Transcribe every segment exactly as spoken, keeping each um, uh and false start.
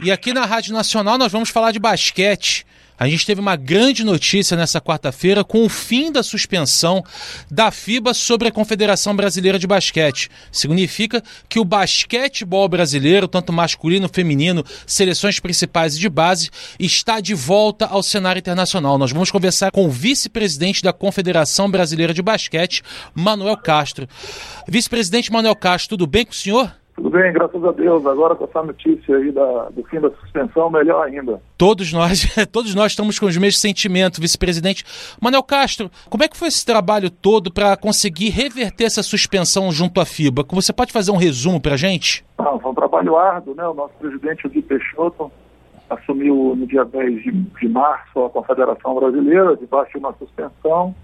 E aqui na Rádio Nacional nós vamos falar de basquete. A gente teve uma grande notícia nessa quarta-feira com o fim da suspensão da FIBA sobre a Confederação Brasileira de Basquete. Significa que o basquetebol brasileiro, tanto masculino, feminino, seleções principais e de base, está de volta ao cenário internacional. Nós vamos conversar com o vice-presidente da Confederação Brasileira de Basquete, Manuel Castro. Vice-presidente Manuel Castro, tudo bem com o senhor? Tudo bem, graças a Deus. Agora com essa notícia aí da, do fim da suspensão, melhor ainda. Todos nós, todos nós estamos com os mesmos sentimentos, vice-presidente. Manuel Castro, como é que foi esse trabalho todo para conseguir reverter essa suspensão junto à FIBA? Você pode fazer um resumo para a gente? Ah, foi um trabalho árduo, né? O nosso presidente, o Gui Peixoto, assumiu no dia dez de, de março a Confederação Brasileira, debaixo de uma suspensão,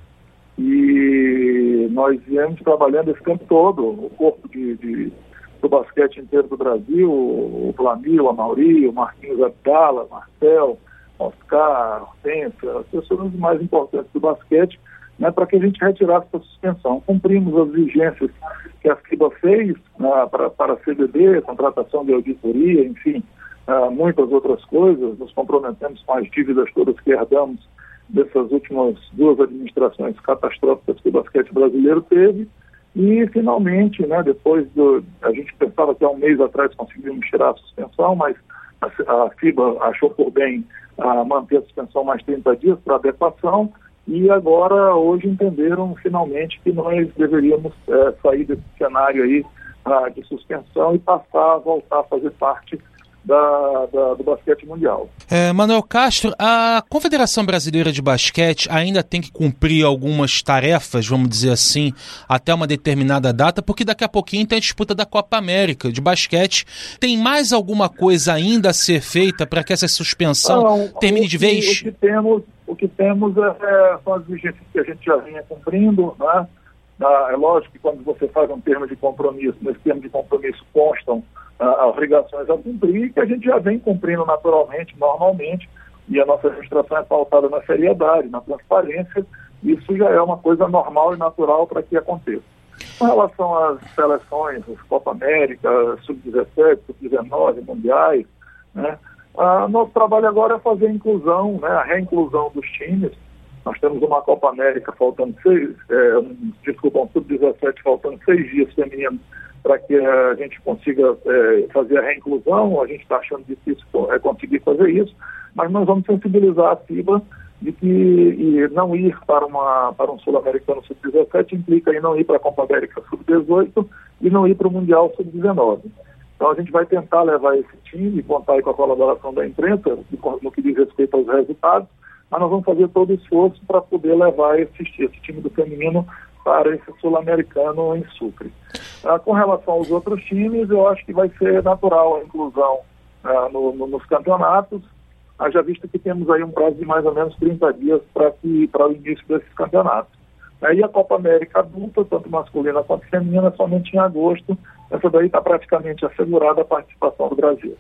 e nós viemos trabalhando esse tempo todo, o corpo de... de do basquete inteiro do Brasil, o Flamil, a Mauri, o Marquinhos Abdala, Marcel, Oscar, Hortência, as pessoas mais importantes do basquete, né, para que a gente retirasse essa suspensão. Cumprimos as exigências que a FIBA fez, né, para, para a C B D, contratação de auditoria, enfim, uh, muitas outras coisas. Nos comprometemos com as dívidas todas que herdamos dessas últimas duas administrações catastróficas que o basquete brasileiro teve. E, finalmente, né, depois do... A gente pensava que há um mês atrás conseguimos tirar a suspensão, mas a, a FIBA achou por bem a manter a suspensão mais trinta dias para adequação, e agora, hoje, entenderam, finalmente, que nós deveríamos é, sair desse cenário aí a, de suspensão e passar a voltar a fazer parte Da, da, do basquete mundial. É, Manuel Castro, a Confederação Brasileira de Basquete ainda tem que cumprir algumas tarefas, vamos dizer assim, até uma determinada data, porque daqui a pouquinho tem a disputa da Copa América de basquete. Tem mais alguma coisa ainda a ser feita para que essa suspensão Não, termine de vez? O que temos, o que temos é, é, são as exigências que a gente já vinha cumprindo, né? É lógico que quando você faz um termo de compromisso, nesse termo de compromisso constam uh, obrigações a cumprir, que a gente já vem cumprindo naturalmente, normalmente, e a nossa administração é pautada na seriedade, na transparência. Isso já é uma coisa normal e natural para que aconteça. Com relação às seleções, as Copa América, sub dezessete, sub dezenove, mundiais, né, uh, nosso trabalho agora é fazer a inclusão, né, a reinclusão dos times. Nós temos uma Copa América faltando seis, é, um, desculpa, um sub dezessete faltando seis dias feminino para que a gente consiga é, fazer a reinclusão. A gente está achando difícil é, conseguir fazer isso, mas nós vamos sensibilizar a FIBA de que e não ir para, uma, para um Sul-Americano sub dezessete implica em não ir para a Copa América sub dezoito e não ir para o Mundial sub dezenove. Então a gente vai tentar levar esse time e contar aí com a colaboração da imprensa no que diz respeito aos resultados, mas nós vamos fazer todo o esforço para poder levar esse, esse time do feminino para esse sul-americano em Sucre. Ah, com relação aos outros times, eu acho que vai ser natural a inclusão ah, no, no, nos campeonatos, haja visto que temos aí um prazo de mais ou menos trinta dias para para o início desses campeonatos. Aí a Copa América adulta, tanto masculina quanto feminina, somente em agosto. Essa daí está praticamente assegurada a participação do Brasil.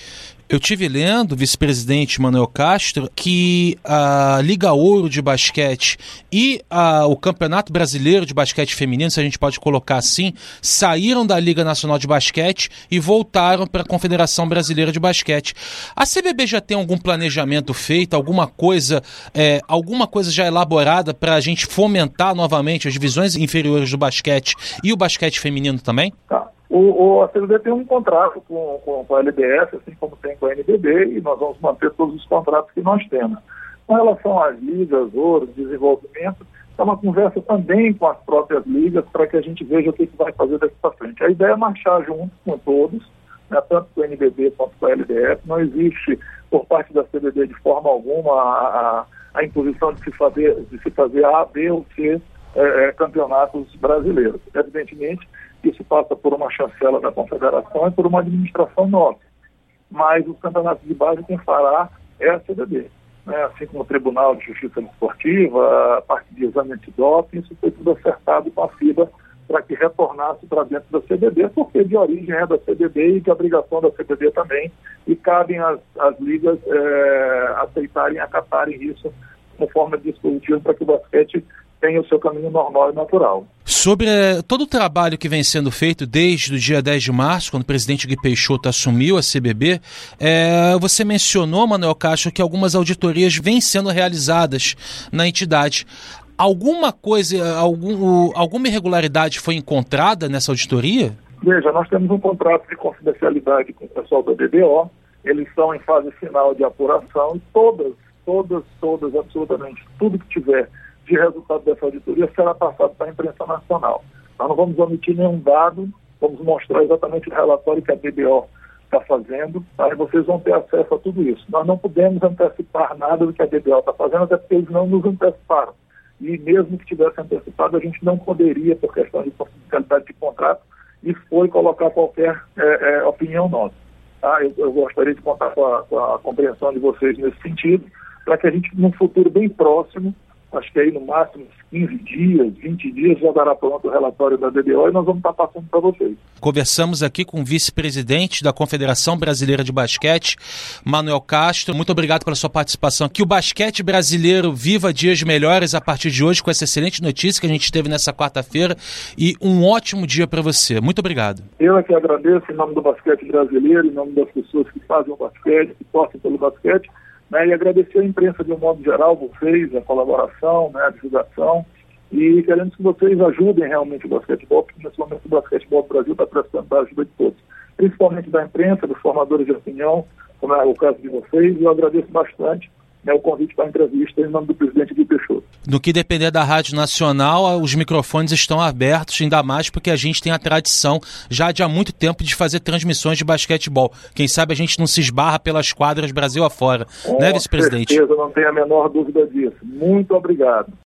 Eu tive lendo, vice-presidente Manuel Castro, que a Liga Ouro de Basquete e a, o Campeonato Brasileiro de Basquete Feminino, se a gente pode colocar assim, saíram da Liga Nacional de Basquete e voltaram para a Confederação Brasileira de Basquete. A C B B já tem algum planejamento feito, alguma coisa, é, alguma coisa já elaborada para a gente fomentar novamente as divisões inferiores do basquete e o basquete feminino também? Tá. O, o, a C B B tem um contrato com, com, com a L B S, assim como tem com a N B B, e nós vamos manter todos os contratos que nós temos. Com relação às ligas, ouro, desenvolvimento, é uma conversa também com as próprias ligas para que a gente veja o que, que vai fazer daqui para frente. A ideia é marchar junto com todos, né, tanto com a N B B quanto com a L B S. Não existe, por parte da C B B, de forma alguma, a, a, a imposição de se fazer, de se fazer A, B ou C é, é, campeonatos brasileiros. Evidentemente, isso passa por uma chancela da Confederação e por uma administração nossa. Mas os campeonatos de base quem fará é a C B B. Né? Assim como o Tribunal de Justiça Desportiva, a parte de exame antidoping, isso foi tudo acertado com a FIBA para que retornasse para dentro da C B B, porque de origem é da C B B e de obrigação da C B B também, e cabem as, as ligas é, aceitarem, acatarem isso como forma de dispositivo para que o basquete tenha o seu caminho normal e natural. Sobre eh, todo o trabalho que vem sendo feito desde o dia dez de março, quando o presidente Gui Peixoto assumiu a C B B, eh, você mencionou, Manuel Castro, que algumas auditorias vêm sendo realizadas na entidade. Alguma coisa, algum, alguma irregularidade foi encontrada nessa auditoria? Veja, nós temos um contrato de confidencialidade com o pessoal da D B O, eles estão em fase final de apuração e todas, todas, todas, absolutamente tudo que tiver de resultado dessa auditoria será passado para a imprensa nacional. Nós não vamos omitir nenhum dado, vamos mostrar exatamente o relatório que a D B O está fazendo, aí vocês vão ter acesso a tudo isso. Nós não podemos antecipar nada do que a D B O está fazendo, até porque eles não nos anteciparam. E mesmo que tivesse antecipado, a gente não poderia, por questão de confidencialidade de contrato, e foi colocar qualquer é, é, opinião nossa. Tá? Eu, eu gostaria de contar com a, com a compreensão de vocês nesse sentido, para que a gente, num futuro bem próximo, acho que aí no máximo quinze dias, vinte dias, já dará pronto o relatório da D B O e nós vamos estar passando para vocês. Conversamos aqui com o vice-presidente da Confederação Brasileira de Basquete, Manuel Castro. Muito obrigado pela sua participação. Que o basquete brasileiro viva dias melhores a partir de hoje, com essa excelente notícia que a gente teve nessa quarta-feira, e um ótimo dia para você. Muito obrigado. Eu é que agradeço em nome do basquete brasileiro, em nome das pessoas que fazem o basquete, que torcem pelo basquete, né, e agradecer a imprensa de um modo geral, vocês, a colaboração, né, a divulgação, e queremos que vocês ajudem realmente o basquetebol, porque nesse momento o basquetebol do Brasil está precisando da ajuda de todos, principalmente da imprensa, dos formadores de opinião, como é o caso de vocês, e eu agradeço bastante, né, o convite para a entrevista em nome do presidente Gui Peixoto. No que depender da Rádio Nacional, os microfones estão abertos, ainda mais porque a gente tem a tradição já de há muito tempo de fazer transmissões de basquetebol. Quem sabe a gente não se esbarra pelas quadras Brasil afora, Com né, vice-presidente? Com certeza, não tenho a menor dúvida disso. Muito obrigado.